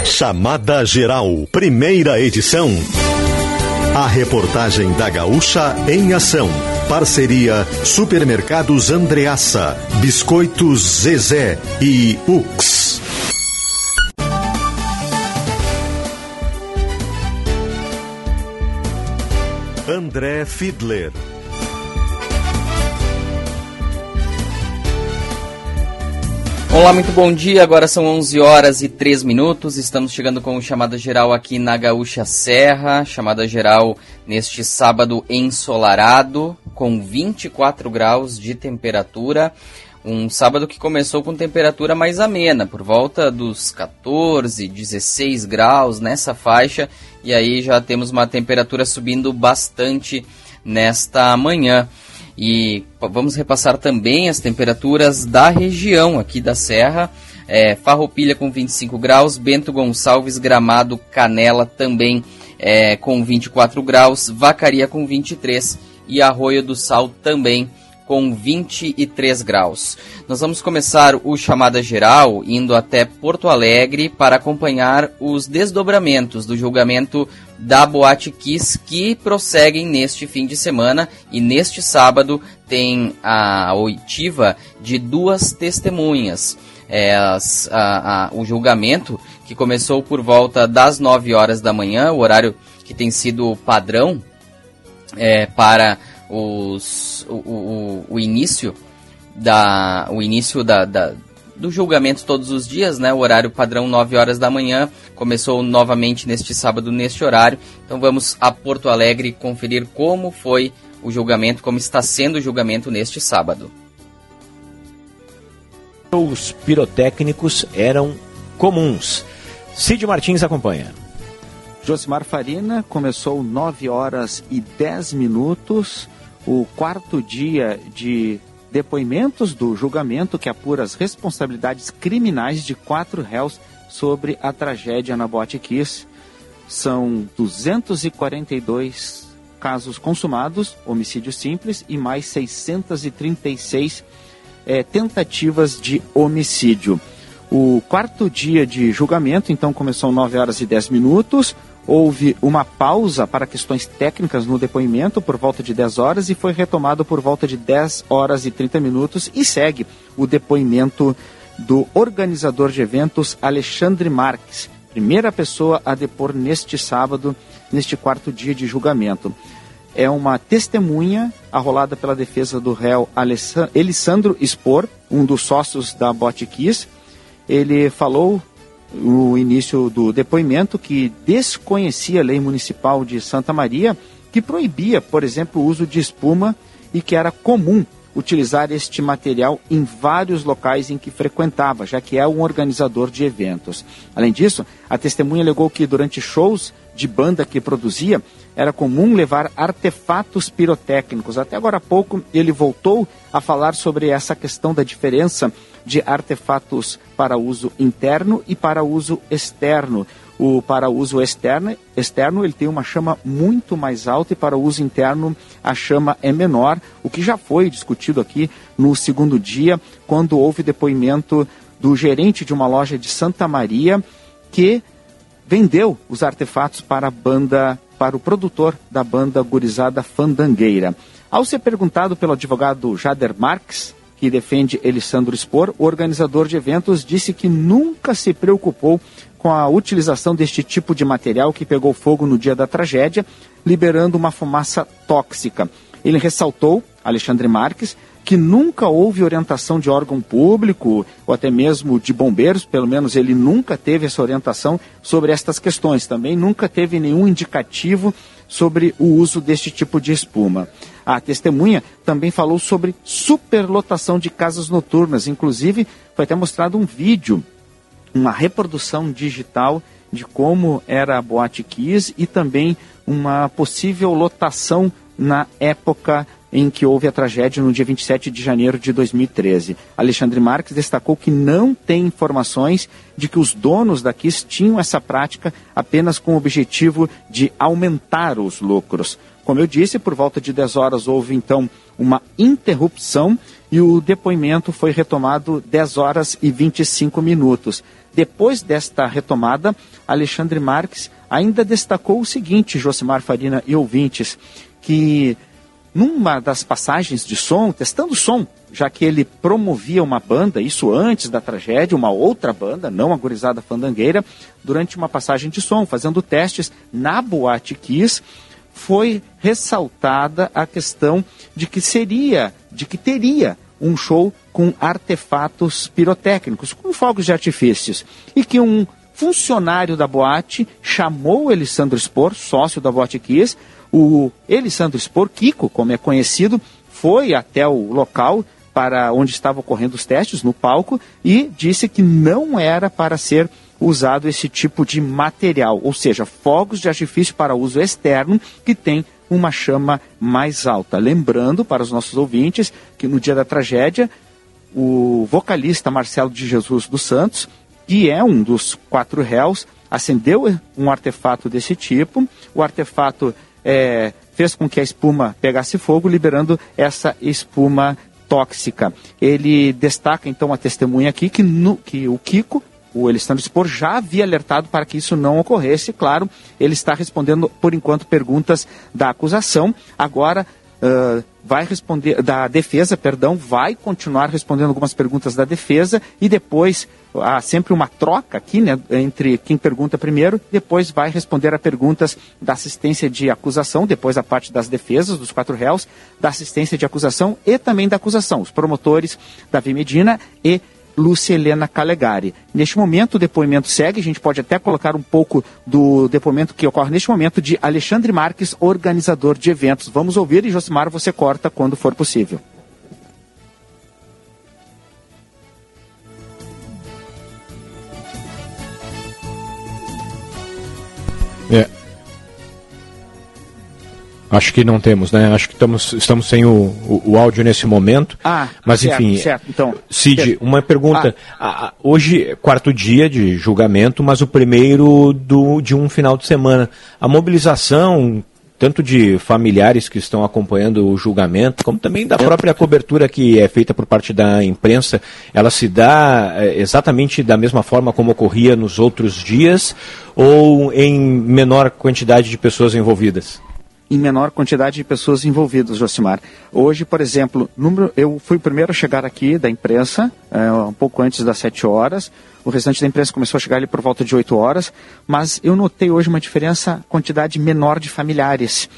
Chamada Geral, primeira edição. A reportagem da Gaúcha em ação. Parceria Supermercados Andreassa, Biscoitos Zezé e Ux. André Fiedler. Olá, muito bom dia. Agora são 11 horas e 3 minutos. Estamos chegando com o Chamada Geral aqui na Gaúcha Serra. Chamada Geral neste sábado ensolarado, com 24 graus de temperatura. Um sábado que começou com temperatura mais amena, por volta dos 14, 16 graus nessa faixa. E aí já temos uma temperatura subindo bastante nesta manhã. E vamos repassar também as temperaturas da região aqui da Serra. Farroupilha com 25 graus, Bento Gonçalves, Gramado, Canela também com 24 graus, Vacaria com 23 e Arroio do Sal também com 23 graus. Nós vamos começar o Chamada Geral indo até Porto Alegre para acompanhar os desdobramentos do julgamento da Boate Kiss, que prosseguem neste fim de semana, e neste sábado tem a oitiva de 2 testemunhas. O julgamento, que começou por volta das 9 horas da manhã, o horário que tem sido padrão para o início do julgamento todos os dias, né? O horário padrão 9 horas da manhã, começou novamente neste sábado, neste horário. Então vamos a Porto Alegre conferir como foi o julgamento, como está sendo o julgamento neste sábado. Os pirotécnicos eram comuns. Cid Martins acompanha. Josimar Farina começou 9 horas e 10 minutos, o 4º dia de depoimentos do julgamento que apura as responsabilidades criminais de 4 réus sobre a tragédia na Boate Kiss. São 242 casos consumados, homicídio simples, e mais 636 tentativas de homicídio. O 4º dia de julgamento, então, começou 9 horas e 10 minutos. Houve uma pausa para questões técnicas no depoimento por volta de 10 horas e foi retomado por volta de 10 horas e 30 minutos e segue o depoimento do organizador de eventos Alexandre Marques, primeira pessoa a depor neste sábado, neste 4º dia de julgamento. É uma testemunha arrolada pela defesa do réu Elisandro Spor, um dos sócios da Boate Kiss. Ele falou no início do depoimento que desconhecia a lei municipal de Santa Maria, que proibia, por exemplo, o uso de espuma e que era comum utilizar este material em vários locais em que frequentava, já que é um organizador de eventos. Além disso, a testemunha alegou que durante shows de banda que produzia, era comum levar artefatos pirotécnicos. Até agora há pouco ele voltou a falar sobre essa questão da diferença de artefatos para uso interno e para uso externo. Para uso externo ele tem uma chama muito mais alta e para uso interno a chama é menor, o que já foi discutido aqui no 2º dia, quando houve depoimento do gerente de uma loja de Santa Maria que vendeu os artefatos para a banda, para o produtor da banda Gurizada Fandangueira. Ao ser perguntado pelo advogado Jader Marques, que defende Elisandro Spor, o organizador de eventos disse que nunca se preocupou com a utilização deste tipo de material que pegou fogo no dia da tragédia, liberando uma fumaça tóxica. Ele ressaltou, Alexandre Marques, que nunca houve orientação de órgão público ou até mesmo de bombeiros, pelo menos ele nunca teve essa orientação sobre estas questões. Também nunca teve nenhum indicativo sobre o uso deste tipo de espuma. A testemunha também falou sobre superlotação de casas noturnas. Inclusive, foi até mostrado um vídeo, uma reprodução digital de como era a Boate Kiss e também uma possível lotação na época em que houve a tragédia no dia 27 de janeiro de 2013. Alexandre Marques destacou que não tem informações de que os donos da Kiss tinham essa prática apenas com o objetivo de aumentar os lucros. Como eu disse, por volta de 10 horas houve então uma interrupção e o depoimento foi retomado 10 horas e 25 minutos. Depois desta retomada, Alexandre Marques ainda destacou o seguinte, Josimar Farina e ouvintes, que numa das passagens de som, testando som, já que ele promovia uma banda, isso antes da tragédia, uma outra banda, não a Gurizada Fandangueira, durante uma passagem de som, fazendo testes na Boate Kiss, foi ressaltada a questão de que teria um show com artefatos pirotécnicos, com fogos de artifícios, e que um funcionário da boate chamou o Elisandro Spor, sócio da Boate Kiss. O Elisandro Spor, Kiko, como é conhecido, foi até o local para onde estavam ocorrendo os testes, no palco, e disse que não era para ser usado esse tipo de material, ou seja, fogos de artifício para uso externo que tem uma chama mais alta. Lembrando para os nossos ouvintes que no dia da tragédia, o vocalista Marcelo de Jesus dos Santos, que é um dos 4 réus, acendeu um artefato desse tipo. O artefato fez com que a espuma pegasse fogo, liberando essa espuma tóxica. Ele destaca então a testemunha aqui que o Kiko, o Elisandro Spor, já havia alertado para que isso não ocorresse. Claro, ele está respondendo por enquanto perguntas da acusação. Agora vai responder da defesa, vai continuar respondendo algumas perguntas da defesa e depois há sempre uma troca aqui, né, entre quem pergunta primeiro, depois vai responder a perguntas da assistência de acusação, depois a parte das defesas dos 4 réus, da assistência de acusação e também da acusação, os promotores Davi Medina e Lúcia Helena Calegari. Neste momento o depoimento segue, a gente pode até colocar um pouco do depoimento que ocorre neste momento de Alexandre Marques, organizador de eventos. Vamos ouvir e, Josimar, você corta quando for possível. Acho que não temos, né? Acho que estamos sem o áudio nesse momento. Mas certo, enfim, certo. Então, Cid, uma pergunta. Hoje é 4º dia de julgamento, mas o primeiro de um final de semana. A mobilização, tanto de familiares que estão acompanhando o julgamento, como também da própria cobertura que é feita por parte da imprensa, ela se dá exatamente da mesma forma como ocorria nos outros dias ou em menor quantidade de pessoas envolvidas? Em menor quantidade de pessoas envolvidas, Josimar. Hoje, por exemplo, eu fui o primeiro a chegar aqui da imprensa, um pouco antes das 7 horas. O restante da imprensa começou a chegar ali por volta de 8 horas, mas eu notei hoje uma quantidade menor de familiares.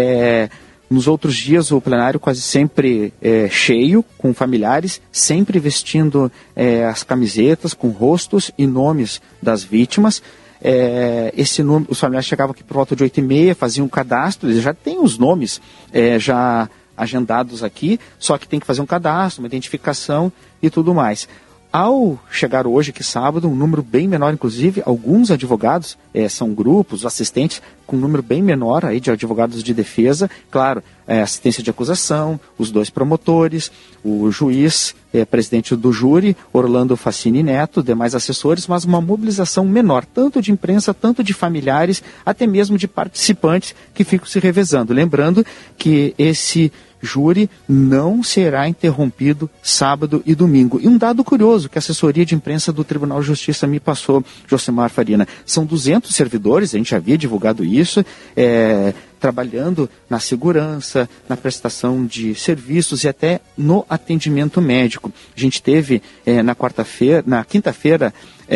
Nos outros dias, o plenário quase sempre cheio, com familiares, sempre vestindo as camisetas com rostos e nomes das vítimas. Esse número, os familiares chegavam aqui por volta de 8h30, faziam um cadastro, eles já têm os nomes já agendados aqui, só que tem que fazer um cadastro, uma identificação e tudo mais. Ao chegar hoje, que sábado, um número bem menor, inclusive, alguns advogados, são grupos, assistentes, com um número bem menor aí de advogados de defesa, claro, assistência de acusação, os 2 promotores, o juiz, presidente do júri, Orlando Facini Neto, demais assessores, mas uma mobilização menor, tanto de imprensa, tanto de familiares, até mesmo de participantes que ficam se revezando. Lembrando que esse júri não será interrompido sábado e domingo. E um dado curioso que a assessoria de imprensa do Tribunal de Justiça me passou, Josimar Farina, são 200 servidores, a gente já havia divulgado isso, trabalhando na segurança, na prestação de serviços e até no atendimento médico. A gente teve na quinta-feira,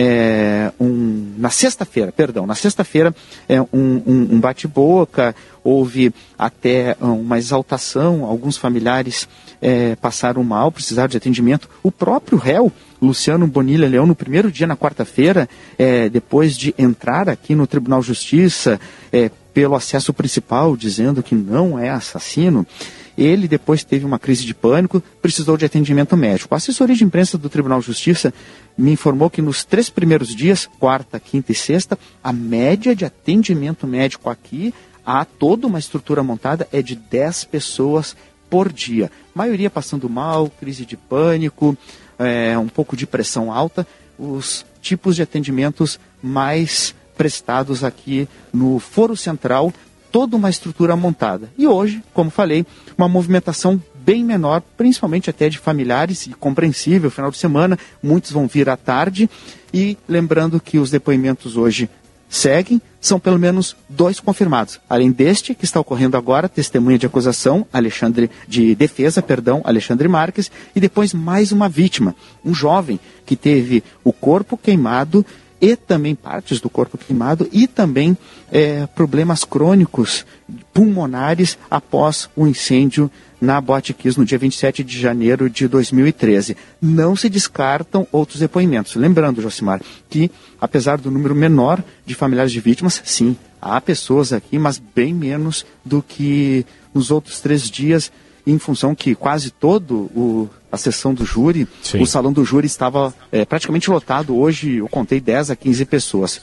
na sexta-feira, um bate-boca, houve até uma exaltação, alguns familiares passaram mal, precisaram de atendimento. O próprio réu, Luciano Bonilha Leão, no primeiro dia, na quarta-feira, depois de entrar aqui no Tribunal de Justiça, pelo acesso principal, dizendo que não é assassino, ele depois teve uma crise de pânico, precisou de atendimento médico. A assessoria de imprensa do Tribunal de Justiça me informou que nos 3 primeiros dias, quarta, quinta e sexta, a média de atendimento médico aqui, há toda uma estrutura montada, é de 10 pessoas por dia. A maioria passando mal, crise de pânico, um pouco de pressão alta, os tipos de atendimentos mais prestados aqui no Foro Central, toda uma estrutura montada. E hoje, como falei, uma movimentação bem menor, principalmente até de familiares, e compreensível, final de semana, muitos vão vir à tarde. E lembrando que os depoimentos hoje seguem, são pelo menos 2 confirmados. Além deste que está ocorrendo agora, testemunha de acusação, Alexandre Marques, e depois mais uma vítima, um jovem que teve o corpo queimado e também partes do corpo queimado e também problemas crônicos pulmonares após o incêndio na Boate Kiss no dia 27 de janeiro de 2013. Não se descartam outros depoimentos. Lembrando, Josimar, que apesar do número menor de familiares de vítimas, sim, há pessoas aqui, mas bem menos do que nos outros 3 dias, em função que quase a sessão do júri, sim, o salão do júri estava praticamente lotado. Hoje eu contei 10 a 15 pessoas.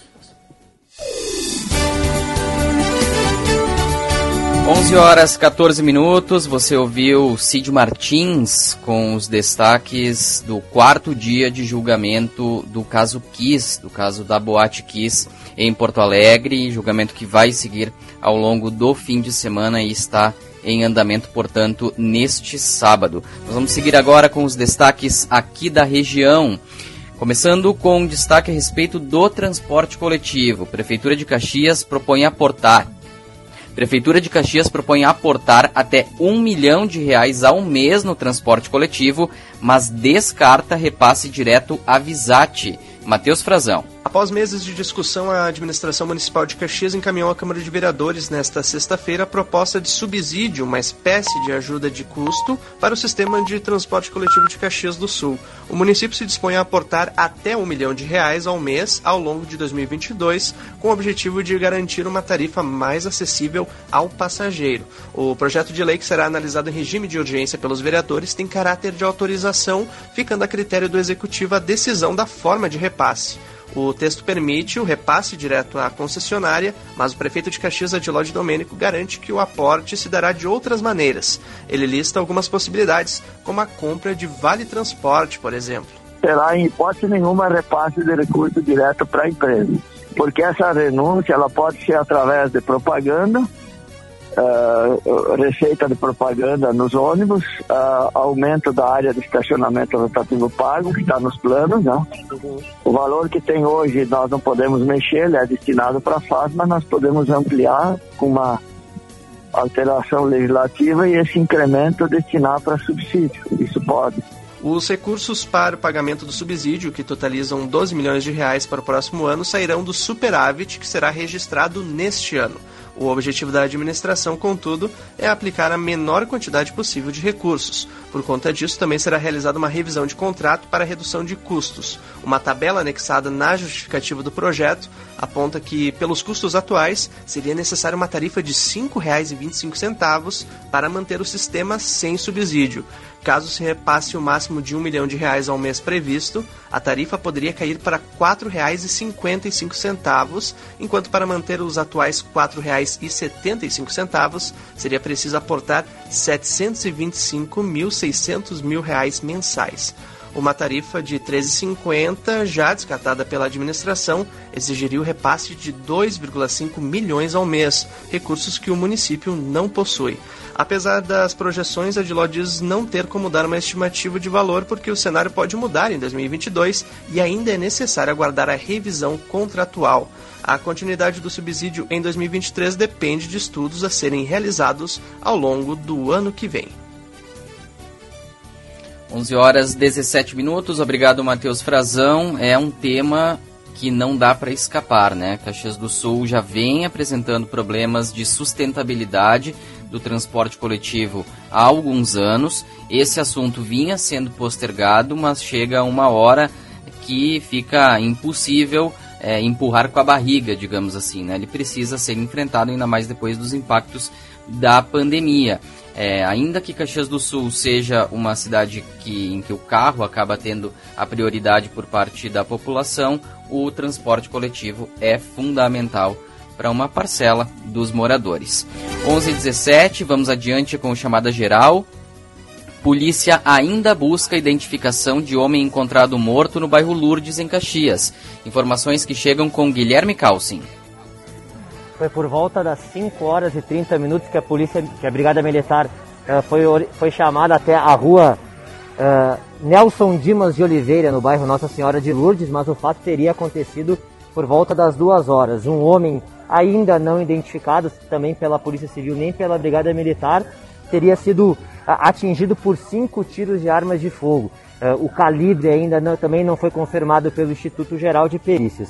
11h14, você ouviu Cid Martins com os destaques do 4º dia de julgamento do caso Kiss, do caso da Boate Kiss em Porto Alegre, julgamento que vai seguir ao longo do fim de semana e está em andamento, portanto, neste sábado. Nós vamos seguir agora com os destaques aqui da região. Começando com um destaque a respeito do transporte coletivo. Prefeitura de Caxias propõe aportar até R$1 milhão ao mês no transporte coletivo, mas descarta repasse direto à Visate. Matheus Frazão. Após meses de discussão, a administração municipal de Caxias encaminhou à Câmara de Vereadores nesta sexta-feira a proposta de subsídio, uma espécie de ajuda de custo, para o sistema de transporte coletivo de Caxias do Sul. O município se dispõe a aportar até R$1 milhão ao mês ao longo de 2022, com o objetivo de garantir uma tarifa mais acessível ao passageiro. O projeto de lei, que será analisado em regime de urgência pelos vereadores, tem caráter de autorização, ficando a critério do Executivo a decisão da forma de repasse. O texto permite o repasse direto à concessionária, mas o prefeito de Caxias, Adilóide Domênico, garante que o aporte se dará de outras maneiras. Ele lista algumas possibilidades, como a compra de vale-transporte, por exemplo. Terá, em hipótese nenhuma, repasse de recurso direto para a empresa, porque essa renúncia ela pode ser através de propaganda, receita de propaganda nos ônibus, aumento da área de estacionamento rotativo pago, que está nos planos, né? O valor que tem hoje nós não podemos mexer, ele é destinado para a FAS, mas nós podemos ampliar com uma alteração legislativa e esse incremento destinar para subsídio. Isso pode. Os recursos para o pagamento do subsídio, que totalizam R$12 milhões para o próximo ano, sairão do superávit, que será registrado neste ano. O objetivo da administração, contudo, é aplicar a menor quantidade possível de recursos. Por conta disso, também será realizada uma revisão de contrato para redução de custos. Uma tabela anexada na justificativa do projeto aponta que, pelos custos atuais, seria necessária uma tarifa de R$ 5,25 para manter o sistema sem subsídio. Caso se repasse o máximo de R$1 milhão ao mês previsto, a tarifa poderia cair para R$ 4,55, enquanto para manter os atuais R$ 4,75 seria preciso aportar R$ 725.600 mensais. Uma tarifa de R$ 13,50, já descartada pela administração, exigiria o repasse de R$ 2,5 milhões ao mês, recursos que o município não possui. Apesar das projeções, a Adiló diz não ter como dar uma estimativa de valor, porque o cenário pode mudar em 2022 e ainda é necessário aguardar a revisão contratual. A continuidade do subsídio em 2023 depende de estudos a serem realizados ao longo do ano que vem. 11h17. Obrigado, Matheus Frazão. É um tema que não dá para escapar, né? Caxias do Sul já vem apresentando problemas de sustentabilidade do transporte coletivo há alguns anos. Esse assunto vinha sendo postergado, mas chega uma hora que fica impossível empurrar com a barriga, digamos assim, né? Ele precisa ser enfrentado, ainda mais depois dos impactos da pandemia. Ainda que Caxias do Sul seja uma cidade em que o carro acaba tendo a prioridade por parte da população, o transporte coletivo é fundamental para uma parcela dos moradores. 11h17, vamos adiante com chamada geral. Polícia ainda busca a identificação de homem encontrado morto no bairro Lourdes, em Caxias. Informações que chegam com Guilherme Calcin. Foi por volta das 5h30 que a Brigada Militar foi chamada até a rua Nelson Dimas de Oliveira, no bairro Nossa Senhora de Lourdes, mas o fato teria acontecido por volta das 2 horas. Um homem ainda não identificado, também pela Polícia Civil nem pela Brigada Militar, teria sido atingido por 5 tiros de armas de fogo. O calibre ainda também não foi confirmado pelo Instituto Geral de Perícias.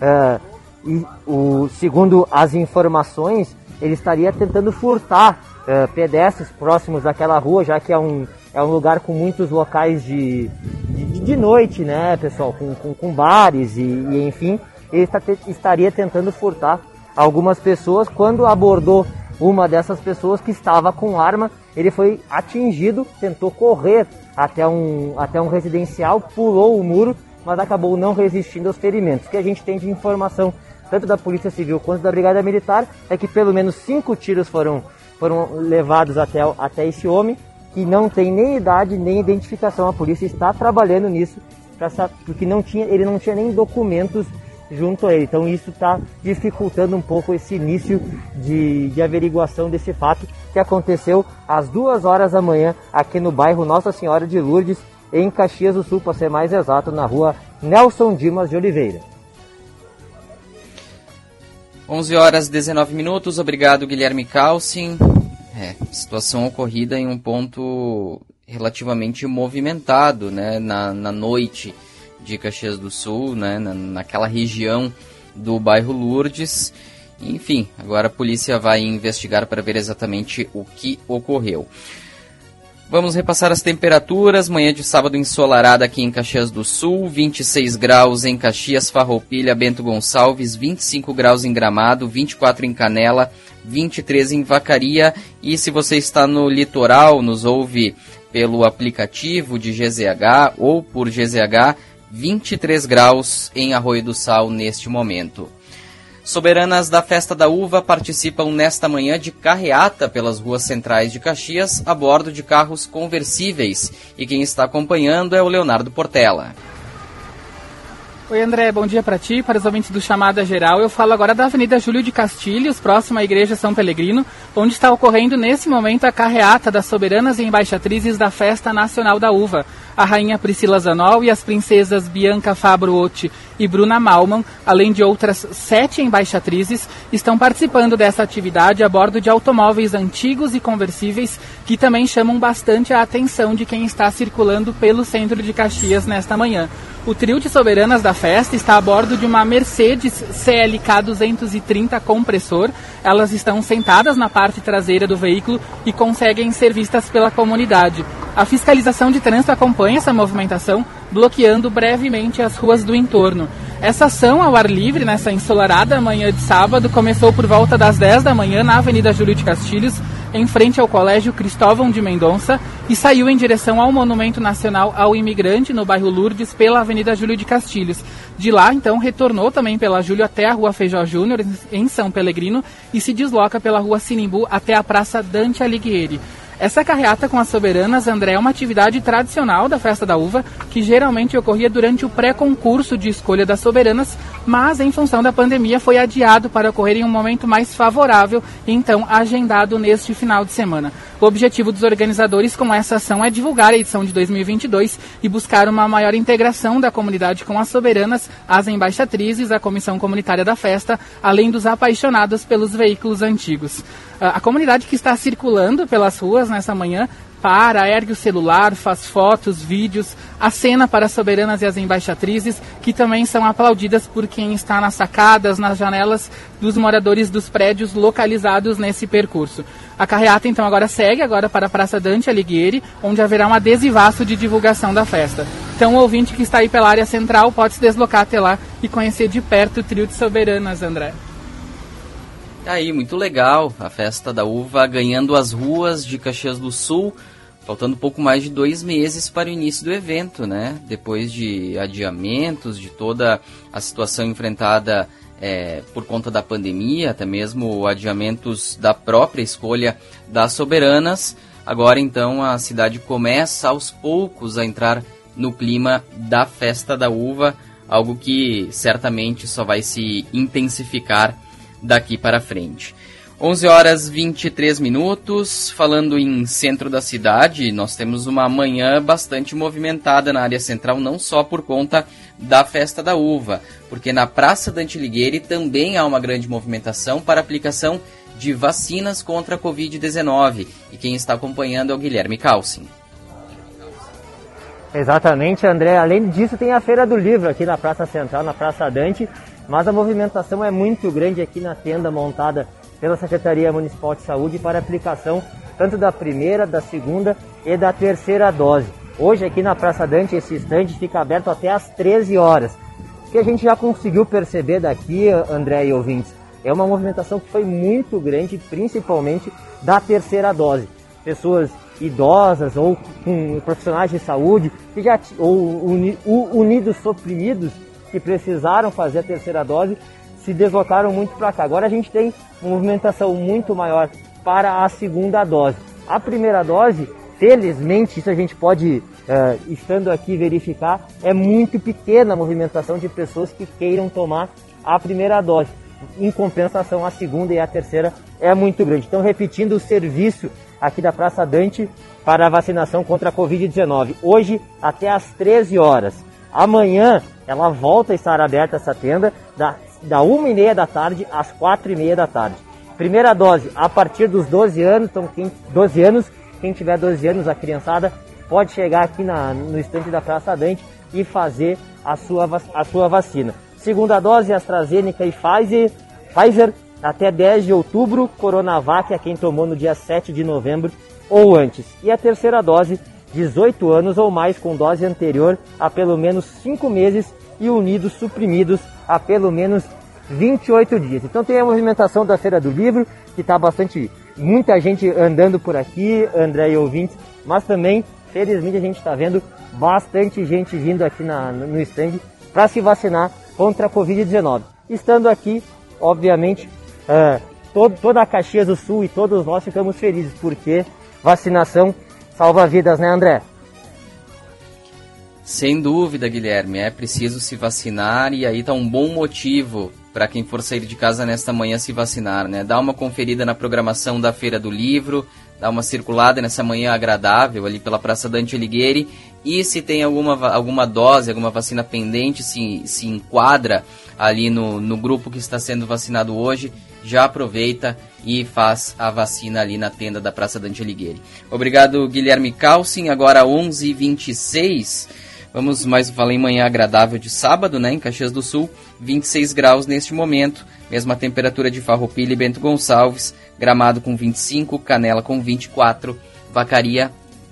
Segundo as informações, ele estaria tentando furtar pedestres próximos daquela rua, já que é um lugar com muitos locais de noite, né, pessoal, com bares e enfim. Ele estaria tentando furtar algumas pessoas. Quando abordou uma dessas pessoas que estava com arma, ele foi atingido, tentou correr até um residencial, pulou o muro, mas acabou não resistindo aos ferimentos. O que a gente tem de informação, tanto da Polícia Civil quanto da Brigada Militar, é que pelo menos 5 tiros foram levados até esse homem, que não tem nem idade nem identificação. A polícia está trabalhando nisso, porque ele não tinha nem documentos junto a ele. Então isso está dificultando um pouco esse início de averiguação desse fato que aconteceu às 2 horas da manhã aqui no bairro Nossa Senhora de Lourdes, em Caxias do Sul, para ser mais exato, na rua Nelson Dimas de Oliveira. 11 horas e 19 minutos. Obrigado, Guilherme Calcin. Situação ocorrida em um ponto relativamente movimentado, né, na noite de Caxias do Sul, né, naquela região do bairro Lourdes. Enfim, agora a polícia vai investigar para ver exatamente o que ocorreu. Vamos repassar as temperaturas. Manhã de sábado ensolarada aqui em Caxias do Sul, 26 graus em Caxias, Farroupilha, Bento Gonçalves, 25 graus em Gramado, 24 em Canela, 23 em Vacaria. E se você está no litoral, nos ouve pelo aplicativo de GZH ou por GZH, 23 graus em Arroio do Sal neste momento. Soberanas da Festa da Uva participam nesta manhã de carreata pelas ruas centrais de Caxias a bordo de carros conversíveis. E quem está acompanhando é o Leonardo Portela. Oi, André, bom dia para ti, para os ouvintes do Chamada Geral. Eu falo agora da Avenida Júlio de Castilhos, próxima à Igreja São Pelegrino, onde está ocorrendo nesse momento a carreata das soberanas e embaixatrizes da Festa Nacional da Uva. A rainha Priscila Zanol e as princesas Bianca Fabro-Otti e Bruna Malman, além de outras 7 embaixatrizes, estão participando dessa atividade a bordo de automóveis antigos e conversíveis que também chamam bastante a atenção de quem está circulando pelo centro de Caxias nesta manhã. O trio de soberanas da festa está a bordo de uma Mercedes CLK 230 compressor. Elas estão sentadas na parte traseira do veículo e conseguem ser vistas pela comunidade. A fiscalização de trânsito acompanha essa movimentação, bloqueando brevemente as ruas do entorno. Essa ação ao ar livre, nessa ensolarada manhã de sábado, começou por volta das 10 da manhã na Avenida Júlio de Castilhos, em frente ao Colégio Cristóvão de Mendonça, e saiu em direção ao Monumento Nacional ao Imigrante, no bairro Lourdes, pela Avenida Júlio de Castilhos. De lá, então, retornou também pela Júlio até a Rua Feijó Júnior, em São Pelegrino, e se desloca pela Rua Sinimbu até a Praça Dante Alighieri. Essa carreata com as soberanas, André, é uma atividade tradicional da Festa da Uva, que geralmente ocorria durante o pré-concurso de escolha das soberanas, mas em função da pandemia foi adiado para ocorrer em um momento mais favorável, então agendado neste final de semana. O objetivo dos organizadores com essa ação é divulgar a edição de 2022 e buscar uma maior integração da comunidade com as soberanas, as embaixatrizes, a comissão comunitária da festa, além dos apaixonados pelos veículos antigos. A comunidade que está circulando pelas ruas nessa manhã ergue o celular, faz fotos, vídeos, acena para as soberanas e as embaixatrizes, que também são aplaudidas por quem está nas sacadas, nas janelas dos moradores dos prédios localizados nesse percurso. A carreata então agora segue para a Praça Dante Alighieri, onde haverá um adesivaço de divulgação da festa. Então o ouvinte que está aí pela área central pode se deslocar até lá e conhecer de perto o trio de soberanas, André. Aí, muito legal, a Festa da Uva ganhando as ruas de Caxias do Sul, faltando pouco mais de 2 meses para o início do evento, né? Depois de adiamentos, de toda a situação enfrentada por conta da pandemia, até mesmo adiamentos da própria escolha das soberanas. Agora, então, a cidade começa aos poucos a entrar no clima da Festa da Uva, algo que certamente só vai se intensificar daqui para frente. 11 horas 23 minutos, falando em centro da cidade, nós temos uma manhã bastante movimentada na área central, não só por conta da Festa da Uva, porque na Praça Dante Alighieri também há uma grande movimentação para aplicação de vacinas contra a Covid-19. E quem está acompanhando é o Guilherme Calcin. Exatamente, André. Além disso, tem a Feira do Livro aqui na Praça Central, na Praça Dante, mas a movimentação é muito grande aqui na tenda montada pela Secretaria Municipal de Saúde para aplicação tanto da primeira, da segunda e da terceira dose. Hoje aqui na Praça Dante esse estande fica aberto até às 13 horas. O que a gente já conseguiu perceber daqui, André e ouvintes, é uma movimentação que foi muito grande, principalmente da terceira dose. Pessoas idosas ou com profissionais de saúde que já, ou unidos suprimidos que precisaram fazer a terceira dose, se deslocaram muito para cá. Agora a gente tem uma movimentação muito maior para a segunda dose. A primeira dose, felizmente, isso a gente pode, estando aqui, verificar, é muito pequena a movimentação de pessoas que queiram tomar a primeira dose. Em compensação, a segunda e a terceira é muito grande. Então, repetindo o serviço aqui da Praça Dante para a vacinação contra a Covid-19. Hoje, até às 13 horas. Amanhã, ela volta a estar aberta essa tenda, da 1h30 da tarde às 4h30 da tarde. Primeira dose a partir dos 12 anos, então quem tiver 12 anos, a criançada, pode chegar aqui no estande da Praça Dante e fazer a sua vacina. Segunda dose, AstraZeneca e Pfizer, até 10 de outubro, Coronavac a quem tomou no dia 7 de novembro ou antes. E a terceira dose, 18 anos ou mais com dose anterior há pelo menos 5 meses e unidos suprimidos há pelo menos 28 dias. Então tem a movimentação da Feira do Livro, que está muita gente andando por aqui, André e ouvintes, mas também, felizmente, a gente está vendo bastante gente vindo aqui no stand para se vacinar contra a Covid-19. Estando aqui, obviamente, toda a Caxias do Sul e todos nós ficamos felizes, porque vacinação salva vidas, né, André? Sem dúvida, Guilherme, é preciso se vacinar e aí está um bom motivo para quem for sair de casa nesta manhã se vacinar, né? Dá uma conferida na programação da Feira do Livro, dá uma circulada nessa manhã agradável ali pela Praça Dante Alighieri e se tem alguma dose, alguma vacina pendente, se enquadra ali no grupo que está sendo vacinado hoje, já aproveita e faz a vacina ali na tenda da Praça Dante Alighieri. Obrigado, Guilherme Calcin. Agora 11h26. Vamos mais falar em manhã agradável de sábado, né? Em Caxias do Sul, 26 graus neste momento. Mesma temperatura de Farroupilha e Bento Gonçalves. Gramado com 25, Canela com 24, Vacaria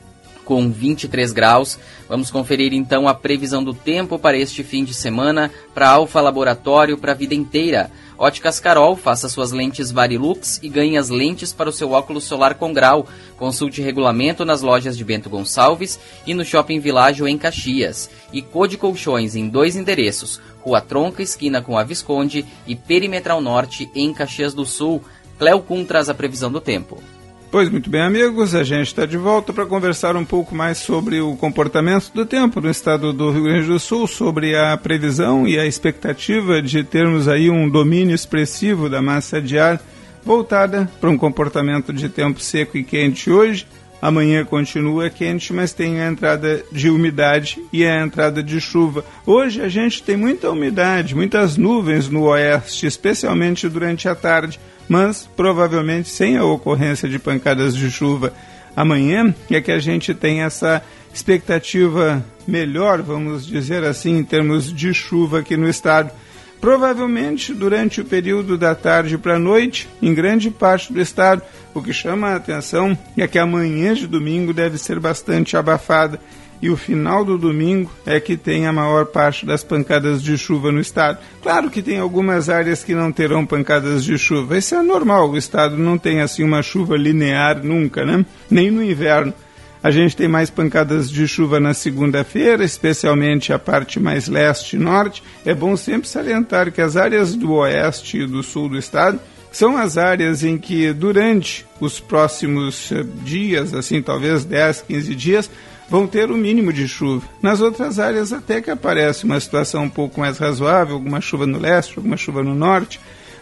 com 23 graus. Vamos conferir então a previsão do tempo para este fim de semana para Alfa Laboratório para a vida inteira. Óticas Carol, faça suas lentes Varilux e ganhe as lentes para o seu óculos solar com grau. Consulte regulamento nas lojas de Bento Gonçalves e no Shopping Világio em Caxias. E Code Colchões em 2 endereços, Rua Tronca, esquina com a Visconde e Perimetral Norte em Caxias do Sul. Cléo Kuhn traz a previsão do tempo. Pois muito bem, amigos, a gente está de volta para conversar um pouco mais sobre o comportamento do tempo no estado do Rio Grande do Sul, sobre a previsão e a expectativa de termos aí um domínio expressivo da massa de ar voltada para um comportamento de tempo seco e quente hoje. Amanhã continua quente, mas tem a entrada de umidade e a entrada de chuva. Hoje a gente tem muita umidade, muitas nuvens no oeste, especialmente durante a tarde, mas provavelmente sem a ocorrência de pancadas de chuva. Amanhã é que a gente tem essa expectativa melhor, vamos dizer assim, em termos de chuva aqui no estado. Provavelmente durante o período da tarde para a noite, em grande parte do estado. O que chama a atenção é que a manhã de domingo deve ser bastante abafada e o final do domingo é que tem a maior parte das pancadas de chuva no estado. Claro que tem algumas áreas que não terão pancadas de chuva, isso é normal, o estado não tem assim uma chuva linear nunca, né? Nem no inverno. A gente tem mais pancadas de chuva na segunda-feira, especialmente a parte mais leste e norte. É bom sempre salientar que as áreas do oeste e do sul do estado são as áreas em que durante os próximos dias, assim talvez 10, 15 dias, vão ter o mínimo de chuva. Nas outras áreas até que aparece uma situação um pouco mais razoável, alguma chuva no leste, alguma chuva no norte,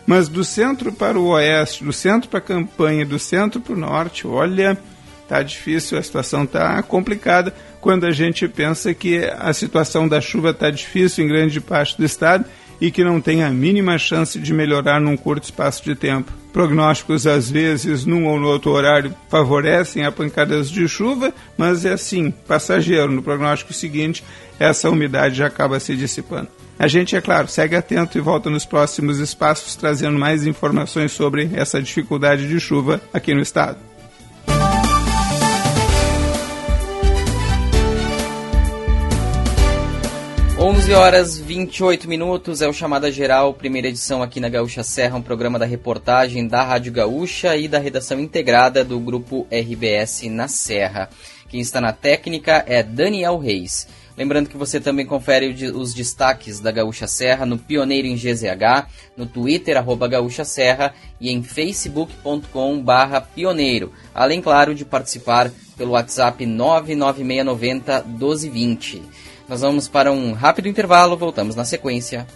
Mas do centro para o oeste, do centro para a Campanha, do centro para o norte, olha, tá difícil, a situação tá complicada quando a gente pensa que a situação da chuva tá difícil em grande parte do estado e que não tem a mínima chance de melhorar num curto espaço de tempo. Prognósticos, às vezes, num ou no outro horário, favorecem a pancadas de chuva, mas é assim, passageiro. No prognóstico seguinte, essa umidade já acaba se dissipando. A gente, é claro, segue atento e volta nos próximos espaços trazendo mais informações sobre essa dificuldade de chuva aqui no estado. (11h28) é o Chamada Geral, primeira edição aqui na Gaúcha Serra, um programa da reportagem da Rádio Gaúcha e da redação integrada do Grupo RBS na Serra. Quem está na técnica é Daniel Reis. Lembrando que você também confere os destaques da Gaúcha Serra no Pioneiro em GZH, no Twitter, @Gaúcha Serra e em facebook.com/pioneiro. Além, claro, de participar pelo WhatsApp 99690-1220. Nós vamos para um rápido intervalo, voltamos na sequência.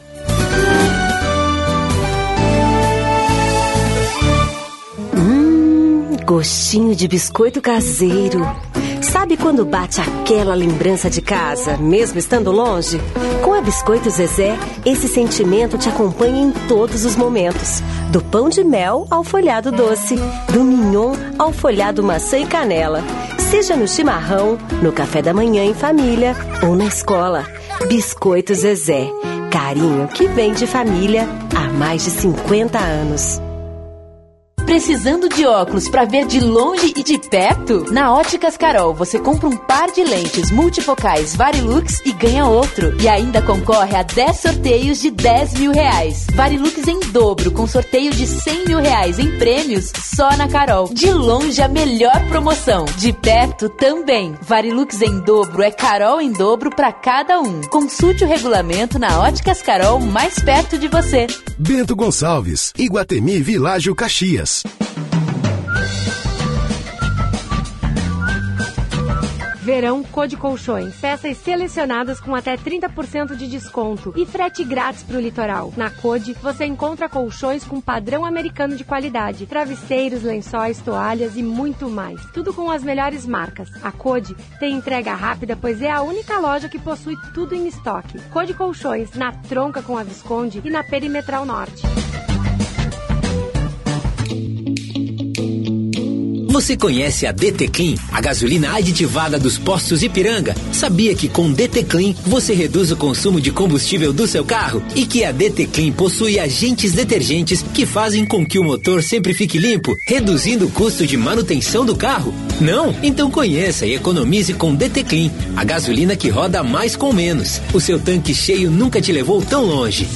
Gostinho de biscoito caseiro. Sabe quando bate aquela lembrança de casa, mesmo estando longe? Com a Biscoito Zezé, esse sentimento te acompanha em todos os momentos. Do pão de mel ao folhado doce, do mignon ao folhado maçã e canela. Seja no chimarrão, no café da manhã em família ou na escola. Biscoito Zezé, carinho que vem de família há mais de 50 anos. Precisando de óculos para ver de longe e de perto? Na Óticas Carol, você compra um par de lentes multifocais Varilux e ganha outro. E ainda concorre a 10 sorteios de R$10 mil. Varilux em dobro, com sorteio de R$100 mil em prêmios, só na Carol. De longe, a melhor promoção. De perto, também. Varilux em dobro é Carol em dobro para cada um. Consulte o regulamento na Óticas Carol, mais perto de você. Bento Gonçalves, Iguatemi Világio Caxias. Verão Code Colchões. Peças selecionadas com até 30% de desconto e frete grátis para o litoral. Na Code, você encontra colchões com padrão americano de qualidade, travesseiros, lençóis, toalhas e muito mais. Tudo com as melhores marcas. A Code tem entrega rápida, pois é a única loja que possui tudo em estoque. Code Colchões, na tronca com a Visconde e na Perimetral Norte. Você conhece a DT Clean, a gasolina aditivada dos postos Ipiranga? Sabia que com DT Clean você reduz o consumo de combustível do seu carro? E que a DT Clean possui agentes detergentes que fazem com que o motor sempre fique limpo, reduzindo o custo de manutenção do carro? Não? Então conheça e economize com DT Clean, a gasolina que roda mais com menos. O seu tanque cheio nunca te levou tão longe.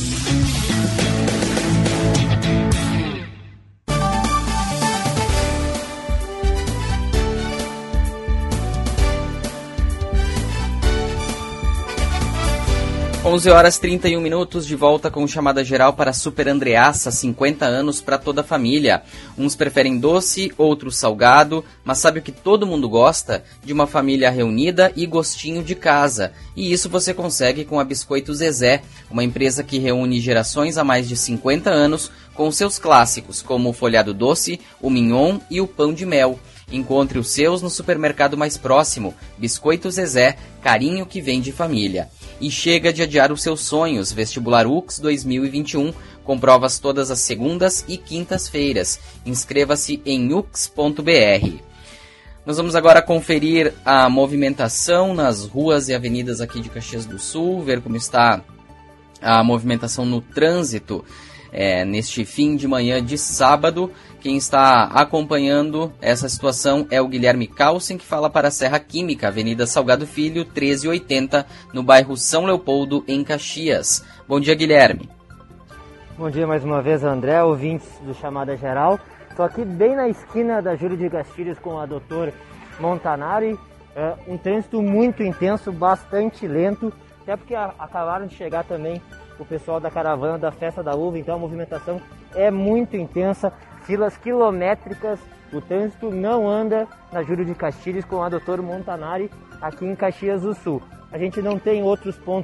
(11h31) de volta com Chamada Geral para Super Andreassa, 50 anos para toda a família. Uns preferem doce, outros salgado, mas sabe o que todo mundo gosta? De uma família reunida e gostinho de casa. E isso você consegue com a Biscoito Zezé, uma empresa que reúne gerações há mais de 50 anos com seus clássicos, como o folhado doce, o mignon e o pão de mel. Encontre os seus no supermercado mais próximo. Biscoito Zezé, carinho que vem de família. E chega de adiar os seus sonhos. Vestibular UX 2021, com provas todas as segundas e quintas-feiras. Inscreva-se em ux.br. Nós vamos agora conferir a movimentação nas ruas e avenidas aqui de Caxias do Sul, ver como está a movimentação no trânsito neste fim de manhã de sábado. Quem está acompanhando essa situação é o Guilherme Calcin, que fala para a Serra Química, Avenida Salgado Filho, 1380, no bairro São Leopoldo, em Caxias. Bom dia, Guilherme. Bom dia mais uma vez, André, ouvintes do Chamada Geral. Estou aqui bem na esquina da Júlio de Castilhos com a Dr. Montanari. Um trânsito muito intenso, bastante lento, até porque acabaram de chegar também o pessoal da caravana da Festa da Uva, então a movimentação é muito intensa. Filas quilométricas, o trânsito não anda na Júlio de Castilhos com a Dr. Montanari aqui em Caxias do Sul. A gente não tem outros pontos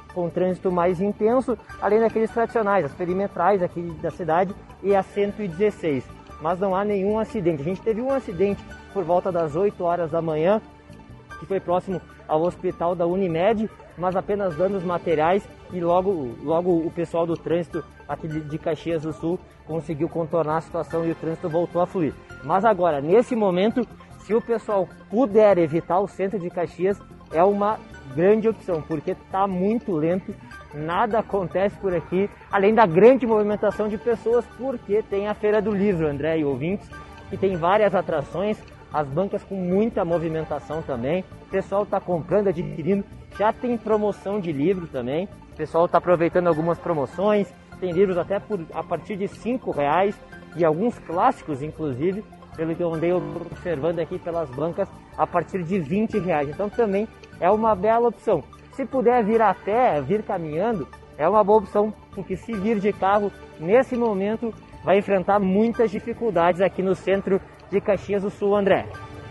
com trânsito mais intenso, além daqueles tradicionais, as perimetrais aqui da cidade e a 116. Mas não há nenhum acidente. A gente teve um acidente por volta das 8 horas da manhã, que foi próximo ao hospital da Unimed, mas apenas danos materiais, e logo o pessoal do trânsito aqui de Caxias do Sul conseguiu contornar a situação e o trânsito voltou a fluir. Mas agora, nesse momento, se o pessoal puder evitar o centro de Caxias, é uma grande opção, porque está muito lento, nada acontece por aqui, além da grande movimentação de pessoas, porque tem a Feira do Livro, André e ouvintes, que tem várias atrações, as bancas com muita movimentação também, o pessoal está comprando, adquirindo, já tem promoção de livro também, o pessoal está aproveitando algumas promoções, tem livros até a partir de R$5 e alguns clássicos, inclusive, pelo que eu andei observando aqui pelas bancas, a partir de R$20. Então também é uma bela opção. Se puder vir a pé, vir caminhando, é uma boa opção, porque se vir de carro, nesse momento, vai enfrentar muitas dificuldades aqui no centro de Caxias do Sul, André.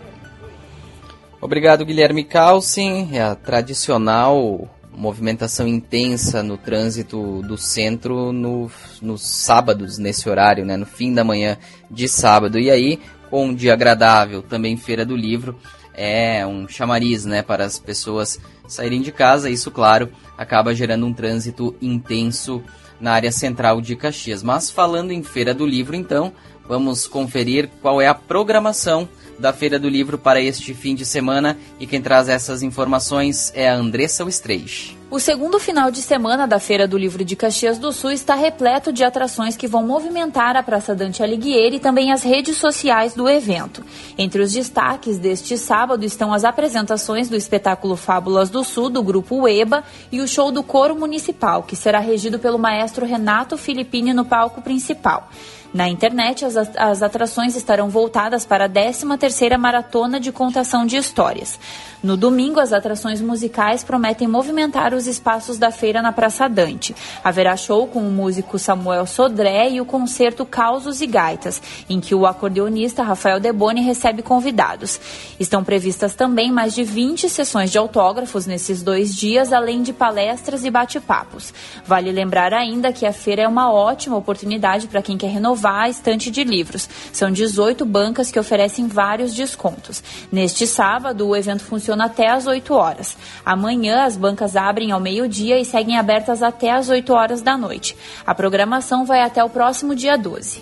Obrigado, Guilherme Calcin. É a tradicional movimentação intensa no trânsito do centro nos sábados, nesse horário, né, no fim da manhã de sábado. E aí, com um dia agradável, também Feira do Livro, é um chamariz, né, para as pessoas saírem de casa. Isso, claro, acaba gerando um trânsito intenso na área central de Caxias. Mas falando em Feira do Livro, então, vamos conferir qual é a programação da Feira do Livro para este fim de semana, e quem traz essas informações é a Andressa Wistrich. O segundo final de semana da Feira do Livro de Caxias do Sul está repleto de atrações que vão movimentar a Praça Dante Alighieri e também as redes sociais do evento. Entre os destaques deste sábado estão as apresentações do espetáculo Fábulas do Sul, do Grupo Ueba, e o show do Coro Municipal, que será regido pelo maestro Renato Filippini no palco principal. Na internet, as atrações estarão voltadas para a 13ª Maratona de Contação de Histórias. No domingo, as atrações musicais prometem movimentar os espaços da feira na Praça Dante. Haverá show com o músico Samuel Sodré e o concerto Causos e Gaitas, em que o acordeonista Rafael Deboni recebe convidados. Estão previstas também mais de 20 sessões de autógrafos nesses 2 dias, além de palestras e bate-papos. Vale lembrar ainda que a feira é uma ótima oportunidade para quem quer renovar a estante de livros. São 18 bancas que oferecem vários descontos. Neste sábado, o evento funciona até às 8 horas. Amanhã, as bancas abrem ao meio-dia e seguem abertas até às 8 horas da noite. A programação vai até o próximo dia 12.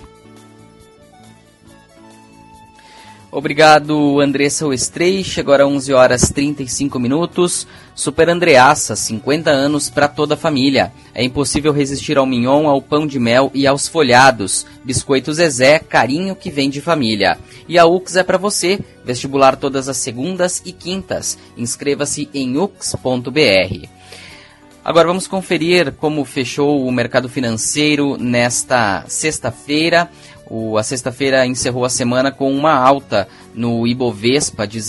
Obrigado, Andressa Wistrich. Agora 11 horas 35 minutos. Super Andreassa, 50 anos para toda a família. É impossível resistir ao mignon, ao pão de mel e aos folhados. Biscoito Zezé, carinho que vem de família. E a UX é para você. Vestibular todas as segundas e quintas. Inscreva-se em ux.br. Agora vamos conferir como fechou o mercado financeiro nesta sexta-feira. A sexta-feira encerrou a semana com uma alta no Ibovespa de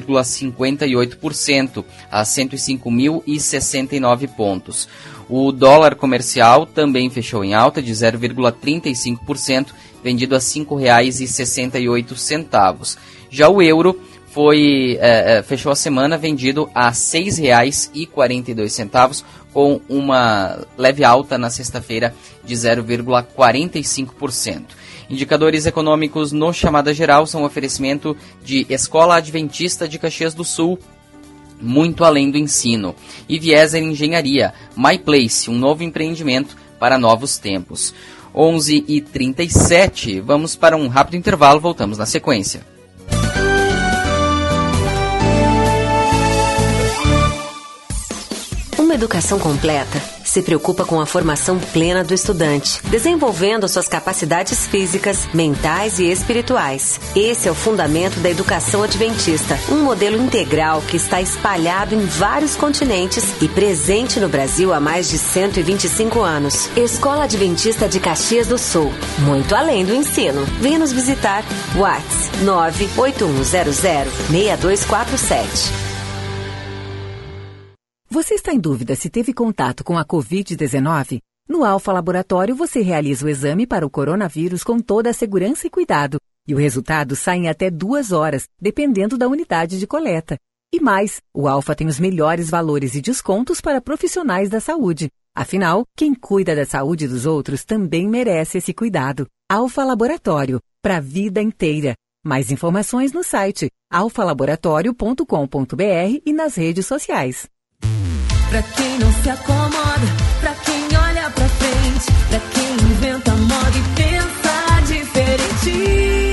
0,58% a 105.069 pontos. O dólar comercial também fechou em alta de 0,35%, vendido a R$ 5,68. Já o euro fechou a semana vendido a R$ 6,42, com uma leve alta na sexta-feira de 0,45%. Indicadores econômicos no Chamada Geral são um oferecimento de Escola Adventista de Caxias do Sul, muito além do ensino. E Vieser Engenharia, MyPlace, um novo empreendimento para novos tempos. 11h37, vamos para um rápido intervalo, voltamos na sequência. Uma educação completa se preocupa com a formação plena do estudante, desenvolvendo suas capacidades físicas, mentais e espirituais. Esse é o fundamento da educação adventista, um modelo integral que está espalhado em vários continentes e presente no Brasil há mais de 125 anos. Escola Adventista de Caxias do Sul, muito além do ensino. Venha nos visitar. WhatsApp 981006247. Você está em dúvida se teve contato com a Covid-19? No Alfa Laboratório, você realiza o exame para o coronavírus com toda a segurança e cuidado. E o resultado sai em até 2 horas, dependendo da unidade de coleta. E mais, o Alfa tem os melhores valores e descontos para profissionais da saúde. Afinal, quem cuida da saúde dos outros também merece esse cuidado. Alfa Laboratório, para a vida inteira. Mais informações no site alfalaboratório.com.br e nas redes sociais. Pra quem não se acomoda, pra quem olha pra frente, pra quem inventa moda e pensa diferente.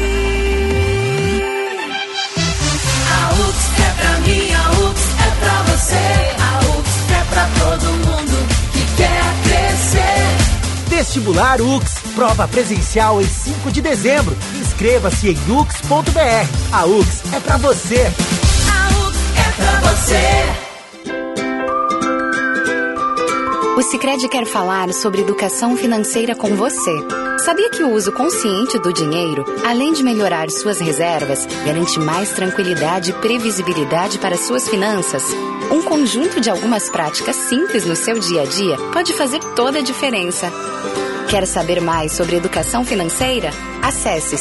A UX é pra mim, a UX é pra você, a UX é pra todo mundo que quer crescer. Vestibular UX, prova presencial em 5 de dezembro. Inscreva-se em ux.br. A UX é pra você. A UX é pra você. O Sicredi quer falar sobre educação financeira com você. Sabia que o uso consciente do dinheiro, além de melhorar suas reservas, garante mais tranquilidade e previsibilidade para suas finanças? Um conjunto de algumas práticas simples no seu dia a dia pode fazer toda a diferença. Quer saber mais sobre educação financeira? Acesse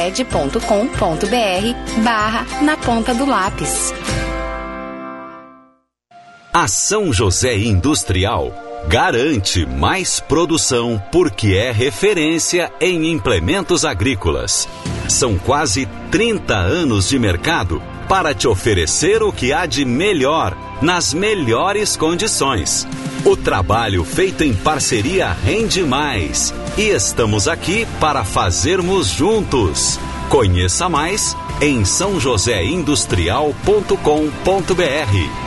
sicredi.com.br/na ponta do lápis. A São José Industrial garante mais produção porque é referência em implementos agrícolas. São quase 30 anos de mercado para te oferecer o que há de melhor, nas melhores condições. O trabalho feito em parceria rende mais e estamos aqui para fazermos juntos. Conheça mais em sãojoséindustrial.com.br.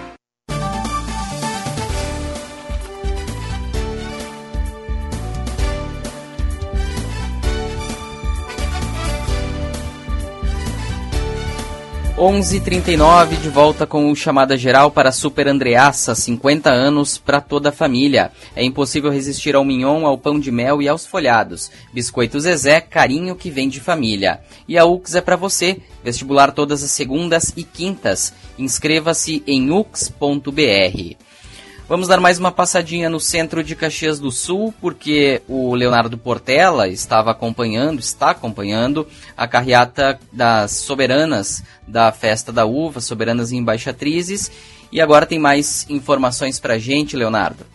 Onze h 39 de volta com o Chamada Geral para Super Andreassa, 50 anos para toda a família. É impossível resistir ao mignon, ao pão de mel e aos folhados. Biscoito Zezé, carinho que vem de família. E a UX é para você. Vestibular todas as segundas e quintas. Inscreva-se em ux.br. Vamos dar mais uma passadinha no centro de Caxias do Sul, porque o Leonardo Portela está acompanhando a carreata das soberanas da Festa da Uva, soberanas e embaixatrizes. E agora tem mais informações pra gente, Leonardo.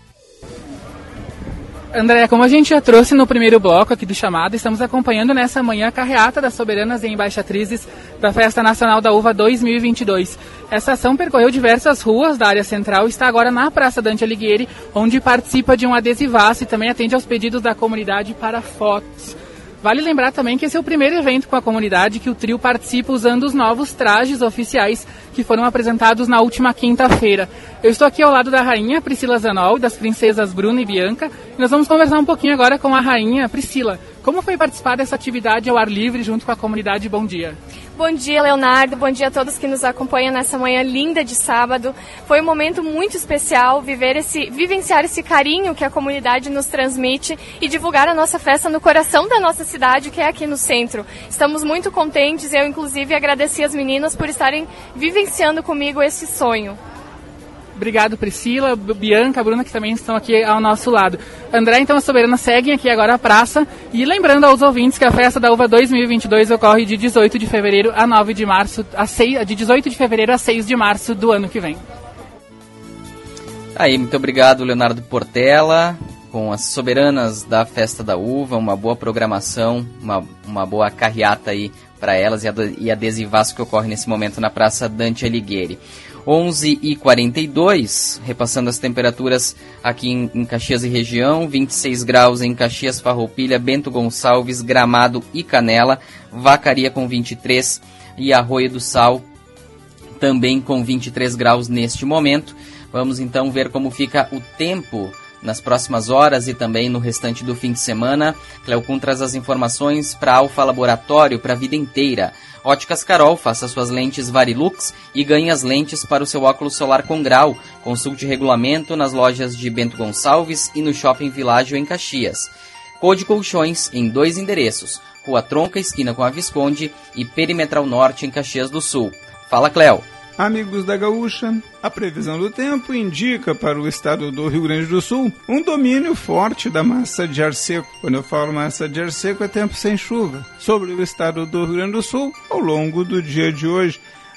André, como a gente já trouxe no primeiro bloco aqui do Chamado, estamos acompanhando nessa manhã a carreata das soberanas e embaixatrizes da Festa Nacional da Uva 2022. Essa ação percorreu diversas ruas da área central e está agora na Praça Dante Alighieri, onde participa de um adesivaço e também atende aos pedidos da comunidade para fotos. Vale lembrar também que esse é o primeiro evento com a comunidade que o trio participa usando os novos trajes oficiais que foram apresentados na última quinta-feira. Eu estou aqui ao lado da rainha Priscila Zanol e das princesas Bruna e Bianca e nós vamos conversar um pouquinho agora com a rainha Priscila. Como foi participar dessa atividade ao ar livre junto com a comunidade? Bom dia. Bom dia, Leonardo. Bom dia a todos que nos acompanham nessa manhã linda de sábado. Foi um momento muito especial vivenciar esse carinho que a comunidade nos transmite e divulgar a nossa festa no coração da nossa cidade, que é aqui no centro. Estamos muito contentes. Eu, inclusive, agradeci as meninas por estarem vivenciando comigo esse sonho. Obrigado, Priscila, Bianca, Bruna, que também estão aqui ao nosso lado. André, então, as soberanas seguem aqui agora a praça. E lembrando aos ouvintes que a Festa da Uva 2022 ocorre de 18 de fevereiro a 9 de março, de 18 de fevereiro a 6 de março do ano que vem. Aí, muito obrigado, Leonardo Portela, com as soberanas da Festa da Uva, uma boa programação, uma boa carreata aí para elas e adesivaço que ocorre nesse momento na Praça Dante Alighieri. 11h42, repassando as temperaturas aqui em Caxias e região, 26 graus em Caxias, Farroupilha, Bento Gonçalves, Gramado e Canela, Vacaria com 23 e Arroio do Sal também com 23 graus neste momento. Vamos então ver como fica o tempo nas próximas horas e também no restante do fim de semana. Cleocum traz as informações para Alfa Laboratório, para a vida inteira. Óticas Carol, faça suas lentes Varilux e ganhe as lentes para o seu óculos solar com grau. Consulte regulamento nas lojas de Bento Gonçalves e no Shopping Világio em Caxias. Code Colchões em 2 endereços, Rua Tronca, esquina com a Visconde e Perimetral Norte em Caxias do Sul. Fala, Cleo. Amigos da Gaúcha, a previsão do tempo indica para o estado do Rio Grande do Sul um domínio forte da massa de ar seco. Quando eu falo massa de ar seco, é tempo sem chuva sobre o estado do Rio Grande do Sul ao longo do dia de hoje.